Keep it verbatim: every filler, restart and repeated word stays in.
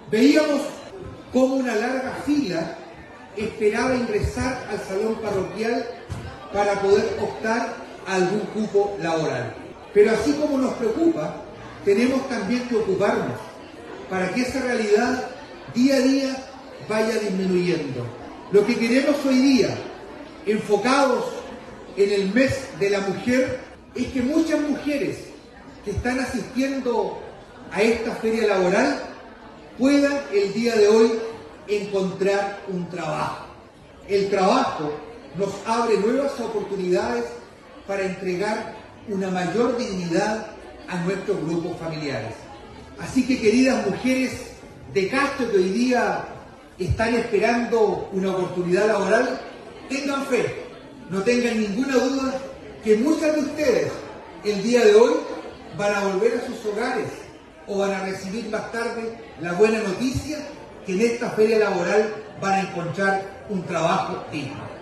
Veíamos cómo una larga fila esperaba ingresar al salón parroquial para poder optar a algún cupo laboral. Pero así como nos preocupa, tenemos también que ocuparnos para que esa realidad día a día vaya disminuyendo. Lo que queremos hoy día, enfocados en el mes de la mujer, es que muchas mujeres que están asistiendo a esta feria laboral puedan el día de hoy encontrar un trabajo. El trabajo nos abre nuevas oportunidades para entregar una mayor dignidad a nuestros grupos familiares. Así que, queridas mujeres de Castro que hoy día están esperando una oportunidad laboral, tengan fe, no tengan ninguna duda que muchas de ustedes el día de hoy van a volver a sus hogares o van a recibir más tarde la buena noticia que en esta feria laboral van a encontrar un trabajo digno.